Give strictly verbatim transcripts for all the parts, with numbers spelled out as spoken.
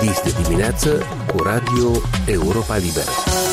Dis de dimineață cu Radio Europa Liberă.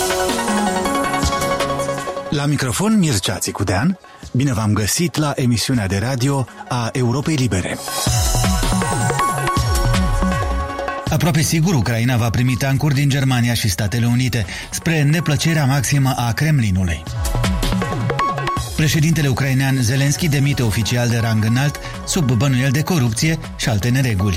La microfon Mircea Țicudean, bine v-am găsit la emisiunea de radio a Europei Libere. Aproape sigur, Ucraina va primi tancuri din Germania și Statele Unite, spre neplăcerea maximă a Kremlinului. Președintele ucrainean Zelenski demite oficial de rang înalt sub bănuiel de corupție și alte nereguli.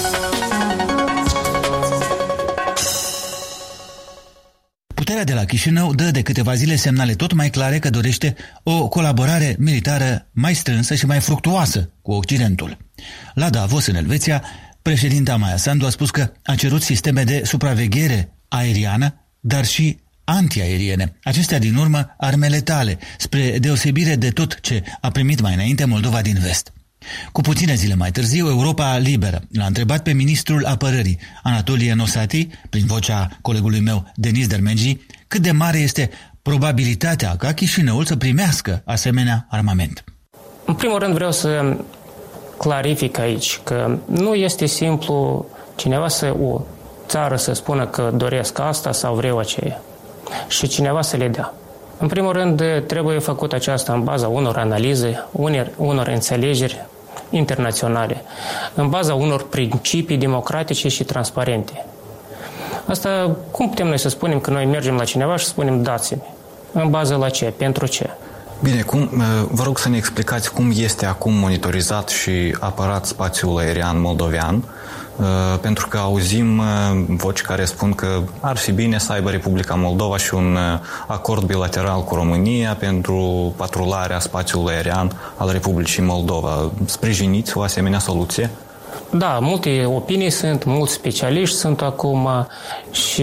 Puterea de la Chișinău dă de câteva zile semnale tot mai clare că dorește o colaborare militară mai strânsă și mai fructuoasă cu Occidentul. La Davos, în Elveția, președinta Maia Sandu a spus că a cerut sisteme de supraveghere aeriană, dar și antiaeriene. Acestea din urmă arme letale, spre deosebire de tot ce a primit mai înainte Moldova din vest. Cu puține zile mai târziu, Europa Liberă l-a întrebat pe ministrul apărării, Anatolie Nosati, prin vocea colegului meu, Denis Dermengi, cât de mare este probabilitatea ca Chișinăul să primească asemenea armament. În primul rând vreau să clarific aici că nu este simplu cineva să o țară să spună că doresc asta sau vreau aceea și cineva să le dea. În primul rând, trebuie făcut aceasta în baza unor analize, unor, unor înțelegeri internaționale, în baza unor principii democratice și transparente. Asta, cum putem noi să spunem că noi mergem la cineva și spunem dați-mi? În bază la ce? Pentru ce? Bine, cum, vă rog să ne explicați cum este acum monitorizat și apărat spațiul aerian moldovean, pentru că auzim voci care spun că ar fi bine să aibă Republica Moldova și un acord bilateral cu România pentru patrularea spațiului aerian al Republicii Moldova. Sprijiniți o asemenea soluție? Da, multe opinii sunt, mulți specialiști sunt acum și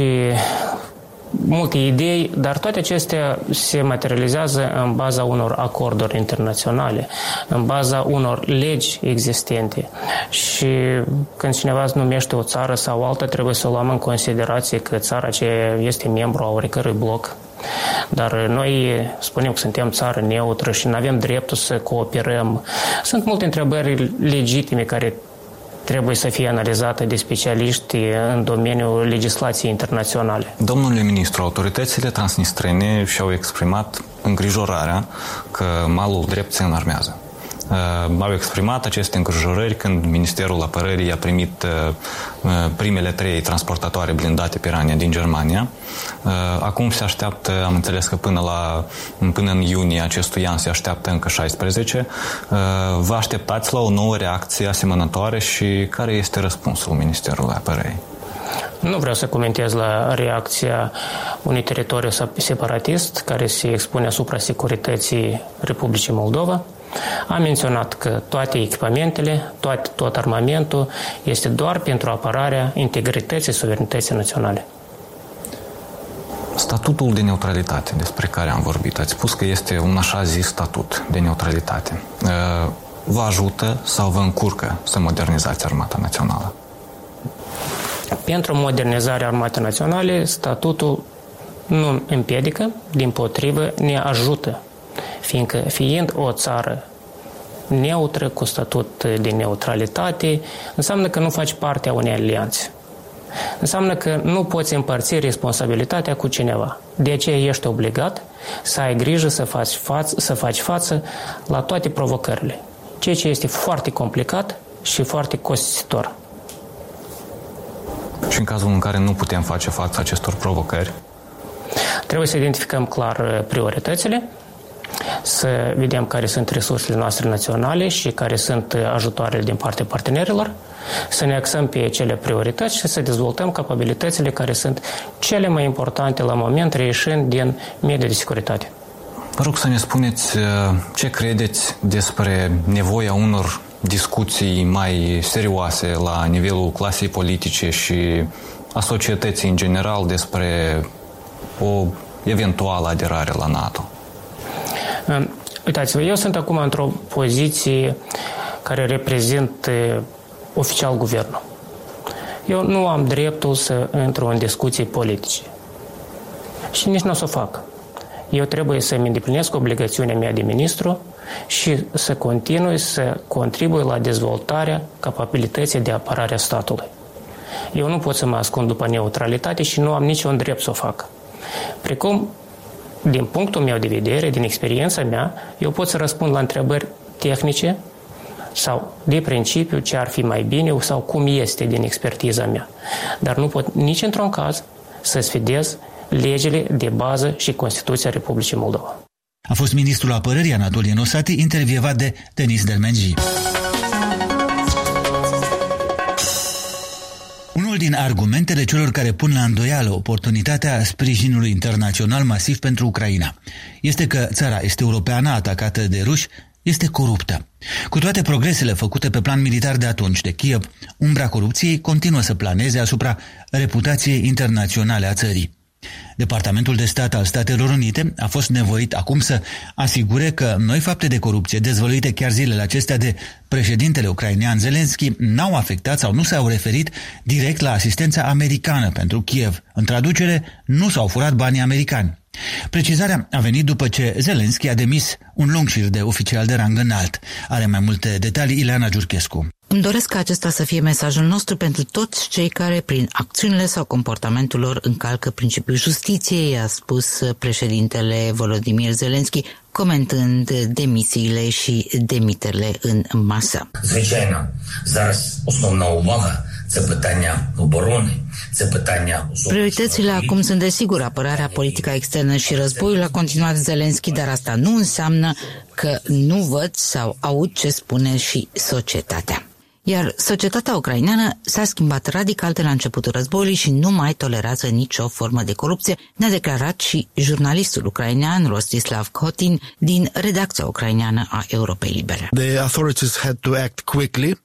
multe idei, dar toate acestea se materializează în baza unor acorduri internaționale, în baza unor legi existente. Și când cineva numește o țară sau alta, trebuie să o luăm în considerație că țara aceea este membru a oricărui bloc. Dar noi spunem că suntem țară neutră și nu avem dreptul să cooperăm. Sunt multe întrebări legitime care trebuie să fie analizată de specialiști în domeniul legislației internaționale. Domnule ministru, autoritățile transnistrene și-au exprimat îngrijorarea că malul drept se înarmează. Au exprimat aceste îngrijorări când Ministerul Apărării a primit primele trei transportatoare blindate Piranha din Germania. Acum se așteaptă, am înțeles că până, la, până în iunie acestui an se așteaptă încă șaisprezece. Vă așteptați la o nouă reacție asemănătoare și care este răspunsul Ministerului Apărării? Nu vreau să comentez la reacția unui teritoriu separatist care se expune asupra securității Republicii Moldova. Am menționat că toate echipamentele, toate, tot armamentul este doar pentru apărarea integrității și suverenității naționale. Statutul de neutralitate despre care am vorbit, ați spus că este un așa zis statut de neutralitate. Vă ajută sau vă încurcă să modernizați Armata Națională? Pentru modernizarea Armatei Naționale, statutul nu împiedică, dimpotrivă ne ajută. Fiindcă fiind o țară neutră, cu statut de neutralitate, înseamnă că nu faci parte a unei alianțe. Înseamnă că nu poți împărți responsabilitatea cu cineva. De aceea ești obligat să ai grijă să faci față, să faci față la toate provocările. Ceea ce este foarte complicat și foarte costisitor. Și în cazul în care nu putem face față acestor provocări? Trebuie să identificăm clar prioritățile, să vedem care sunt resursele noastre naționale și care sunt ajutoarele din partea partenerilor, să ne axăm pe cele priorități și să dezvoltăm capabilitățile care sunt cele mai importante la moment, reieșind din mediul de securitate. Vă rog să ne spuneți ce credeți despre nevoia unor discuții mai serioase la nivelul clasei politice și a societății în general despre o eventuală aderare la NATO. Uitați-vă, eu sunt acum într-o poziție care reprezint oficial guvernul. Eu nu am dreptul să intru în discuții politice. Și nici nu o să o fac. Eu trebuie să-mi îndeplinesc obligațiunea mea de ministru și să continui să contribui la dezvoltarea capabilității de apărare a statului. Eu nu pot să mă ascund după neutralitate și nu am niciun drept să o fac. Precum, din punctul meu de vedere, din experiența mea, eu pot să răspund la întrebări tehnice sau de principiu ce ar fi mai bine sau cum este din expertiza mea. Dar nu pot nici într-un caz să sfidez legile de bază și Constituția Republicii Moldova. A fost ministrul apărării Anatolie Nosati, intervievat de Denis Dermenji. Unul din argumentele celor care pun la îndoială oportunitatea sprijinului internațional masiv pentru Ucraina este că țara este europeană atacată de ruși este coruptă. Cu toate progresele făcute pe plan militar de atunci de Kiev, umbra corupției continuă să planeze asupra reputației internaționale a țării. Departamentul de Stat al Statelor Unite a fost nevoit acum să asigure că noi fapte de corupție dezvăluite chiar zilele acestea de președintele ucrainean Zelensky n-au afectat sau nu s-au referit direct la asistența americană pentru Kiev. În traducere, nu s-au furat banii americani. Precizarea a venit după ce Zelensky a demis un lung șir de oficial de rang înalt. Are mai multe detalii Ileana Giurchescu. Îmi doresc ca acesta să fie mesajul nostru pentru toți cei care, prin acțiunile sau comportamentul lor, încalcă principiul justiției, a spus președintele Volodymyr Zelensky, comentând demisiile și demiterile în masă. Звичайно, зараз основна увага це питання оборони, це питання. Prioritățile acum sunt desigur apărarea, politica externă și războiul, a continuat Zelensky, dar asta nu înseamnă că nu văd sau aud ce spune și societatea. Iar societatea ucraineană s-a schimbat radical de la începutul războiului și nu mai tolerează nicio formă de corupție, ne-a declarat și jurnalistul ucrainean Rostislav Kotin din redacția ucraineană a Europei Libere. The authorities had to act quickly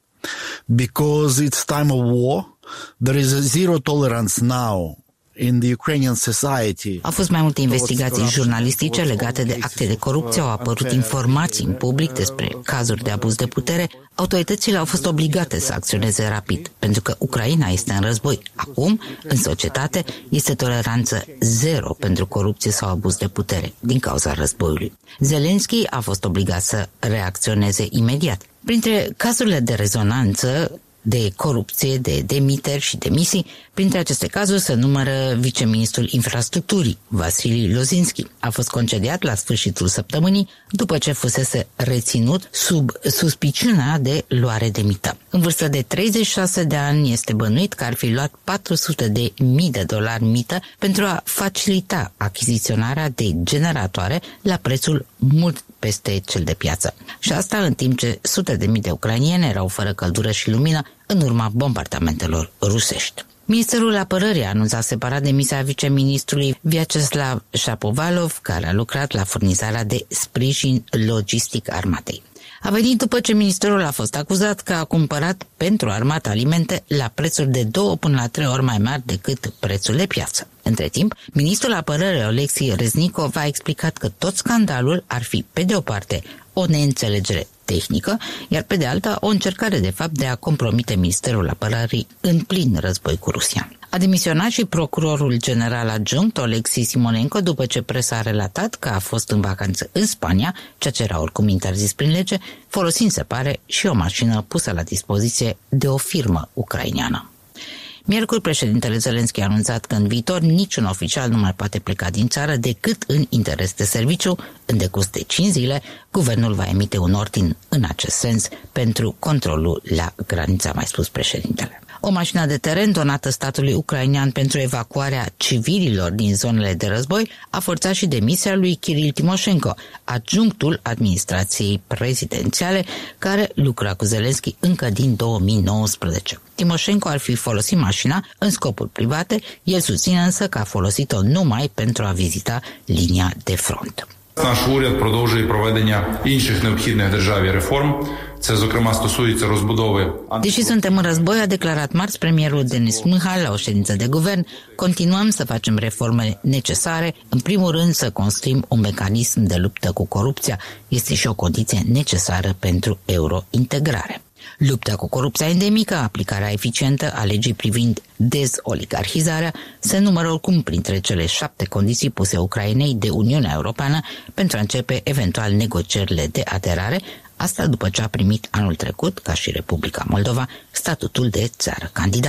because it's time of war. There is a zero tolerance now in the Ukrainian society. Au fost mai multe investigații jurnalistice legate de acte de corupție, au apărut informații în public despre cazuri de abuz de putere. Autoritățile au fost obligate să acționeze rapid, pentru că Ucraina este în război. Acum, în societate, este toleranță zero pentru corupție sau abuz de putere, din cauza războiului. Zelensky a fost obligat să reacționeze imediat. Printre cazurile de rezonanță de corupție, de demiteri și demisii, printre aceste cazuri se numără viceministrul infrastructurii, Vasili Lozinski. A fost concediat la sfârșitul săptămânii după ce fusese reținut sub suspiciunea de luare de mită. În vârstă de treizeci și șase de ani este bănuit că ar fi luat patru sute de mii de dolari mită pentru a facilita achiziționarea de generatoare la prețul mult peste cel de piață. Și asta în timp ce sute de mii de ucrainieni erau fără căldură și lumină în urma bombardamentelor rusești. Ministerul Apărării a anunțat separat demisia viceministrului Vyacheslav Shapovalov, care a lucrat la furnizarea de sprijin logistic armatei. A venit după ce ministerul a fost acuzat că a cumpărat pentru armată alimente la prețuri de două până la trei ori mai mari decât prețul de piață. Între timp, ministrul apărării Oleksiy Reznikov a explicat că tot scandalul ar fi, pe de o parte, o neînțelegere tehnică, iar pe de alta o încercare de fapt de a compromite Ministerul Apărării în plin război cu Rusia. A demisionat și procurorul general adjunct Oleksiy Simonenko după ce presa a relatat că a fost în vacanță în Spania, ceea ce era oricum interzis prin lege, folosind, se pare, și o mașină pusă la dispoziție de o firmă ucraineană. Miercuri, președintele Zelensky a anunțat că în viitor niciun oficial nu mai poate pleca din țară decât în interes de serviciu. În decurs de cinci zile, guvernul va emite un ordin în acest sens pentru controlul la graniță, a mai spus președintele. O mașină de teren donată statului ucrainean pentru evacuarea civililor din zonele de război a forțat și demisia lui Kiril Timoșenko, adjunctul administrației prezidențiale, care lucra cu Zelensky încă din două mii nouăsprezece. Timoșenko ar fi folosit mașina în scopuri private, el susține însă că a folosit-o numai pentru a vizita linia de front. Наш уряд продовжує проведення інших необхідних державі реформ. Це, зокрема, стосується розбудови. Deși suntem în război, a declarat marți premierul Denis Mihai la o ședință de guvern, continuăm să facem reformele necesare, în primul rând să construim un mecanism de luptă cu corupția. Este și o condiție necesară pentru eurointegrare. Lupta cu corupția endemică, aplicarea eficientă a legii privind dezoligarhizarea, se numără oricum printre cele șapte condiții puse Ucrainei de Uniunea Europeană pentru a începe eventual negocierile de aderare, asta după ce a primit anul trecut, ca și Republica Moldova, statutul de țară candidată.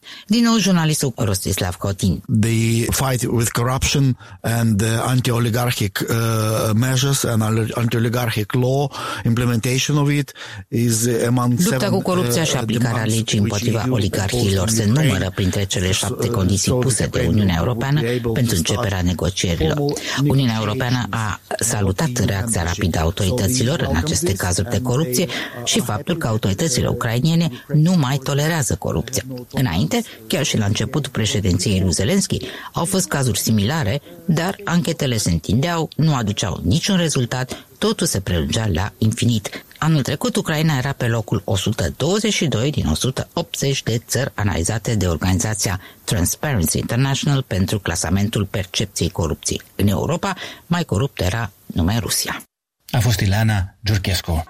Din nou, jurnalistul Rostislav Cotin. The fight with corruption and the anti-oligarchic uh, measures and anti-oligarchic law, implementation of it is among Lupta seven, cu corupția și aplicarea legii împotriva oligarhilor se numără printre cele șapte condiții puse de Uniunea Europeană pentru începerea negocierilor. Uniunea Europeană a salutat reacția rapidă a autorităților în aceste cazuri de corupție și faptul că autoritățile ucrainene nu mai tolerează corupția. Înainte, chiar și la începutul președinției lui Zelensky, au fost cazuri similare, dar anchetele se întindeau, nu aduceau niciun rezultat, totul se prelungea la infinit. Anul trecut, Ucraina era pe locul o sută douăzeci și doi din o sută optzeci de țări analizate de organizația Transparency International pentru clasamentul percepției corupției. În Europa, mai corupt era numai Rusia. A fost Ileana Giurchescu.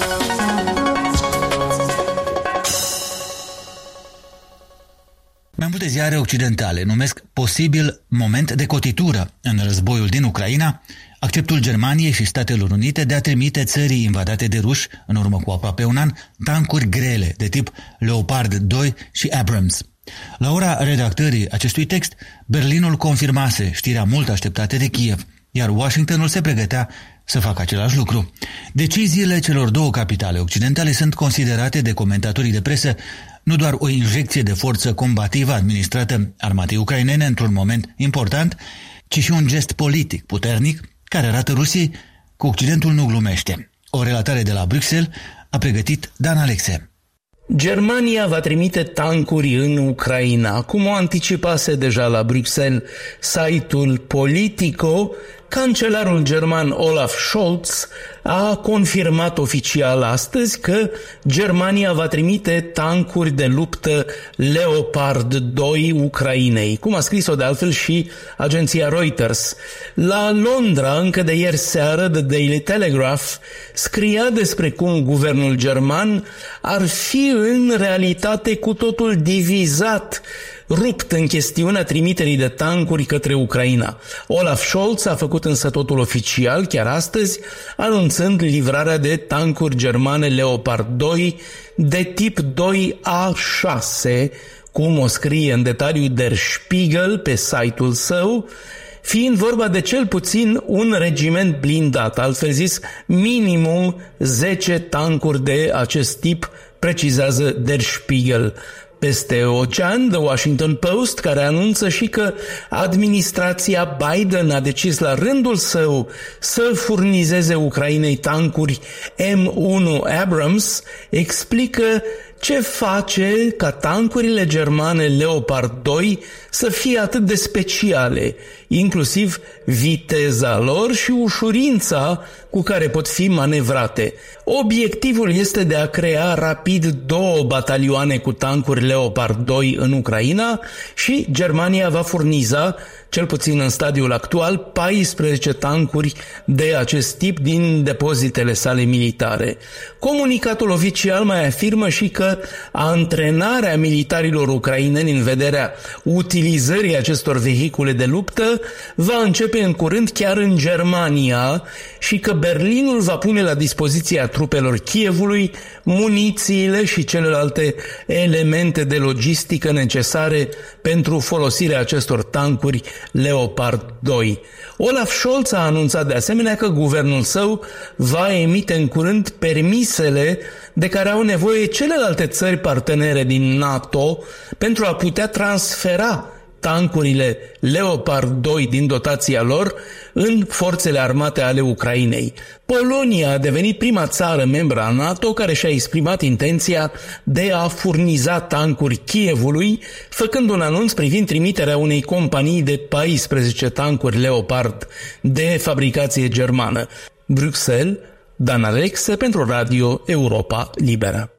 Mai multe ziare occidentale numesc posibil moment de cotitură în războiul din Ucraina acceptul Germaniei și Statelor Unite de a trimite țării invadate de ruși, în urmă cu aproape un an, tancuri grele de tip Leopard doi și Abrams. La ora redactării acestui text, Berlinul confirmase știrea mult așteptată de Kiev, iar Washingtonul se pregătea să facă același lucru. Deciziile celor două capitale occidentale sunt considerate de comentatorii de presă nu doar o injecție de forță combativă administrată armatei ucrainene într-un moment important, ci și un gest politic puternic care arată Rusiei că Occidentul nu glumește. O relatare de la Bruxelles a pregătit Dan Alexe. Germania va trimite tancuri în Ucraina, cum o anticipase deja la Bruxelles site-ul Politico. Cancelarul german Olaf Scholz a confirmat oficial astăzi că Germania va trimite tancuri de luptă Leopard doi Ucrainei, cum a scris-o de altfel și agenția Reuters. La Londra, încă de ieri seară, The Daily Telegraph scria despre cum guvernul german ar fi în realitate cu totul divizat, rupt în chestiunea trimiterii de tancuri către Ucraina. Olaf Scholz a făcut însă totul oficial chiar astăzi, anunțând livrarea de tancuri germane Leopard doi de tip doi A șase, cum o scrie în detaliu Der Spiegel pe site-ul său, fiind vorba de cel puțin un regiment blindat, altfel zis minimum zece tancuri de acest tip, precizează Der Spiegel. Peste ocean, The Washington Post, care anunță și că administrația Biden a decis la rândul său să furnizeze Ucrainei tancuri M unu Abrams, explică ce face ca tancurile germane Leopard doi să fie atât de speciale, inclusiv viteza lor și ușurința cu care pot fi manevrate. Obiectivul este de a crea rapid două batalioane cu tancuri Leopard doi în Ucraina și Germania va furniza, cel puțin în stadiul actual, paisprezece tancuri de acest tip din depozitele sale militare. Comunicatul oficial mai afirmă și că antrenarea militarilor ucraineni în vederea utilizării acestor vehicule de luptă va începe în curând chiar în Germania și că Berlinul va pune la dispoziția trupelor Kievului munițiile și celelalte elemente de logistică necesare pentru folosirea acestor tancuri Leopard doi. Olaf Scholz a anunțat de asemenea că guvernul său va emite în curând permisele de care au nevoie celelalte țări partenere din NATO pentru a putea transfera tancurile Leopard doi din dotația lor în forțele armate ale Ucrainei. Polonia a devenit prima țară membră a NATO care și-a exprimat intenția de a furniza tancuri Kievului, făcând un anunț privind trimiterea unei companii de paisprezece tancuri Leopard de fabricație germană. Bruxelles, Dan Alexe pentru Radio Europa Liberă.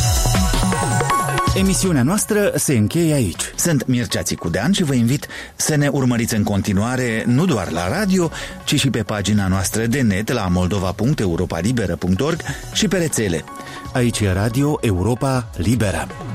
Emisiunea noastră se încheie aici. Sunt Mircea Țicudean și vă invit să ne urmăriți în continuare nu doar la radio, ci și pe pagina noastră de net la moldova punct europa liberă punct org și pe rețele. Aici e Radio Europa Liberă.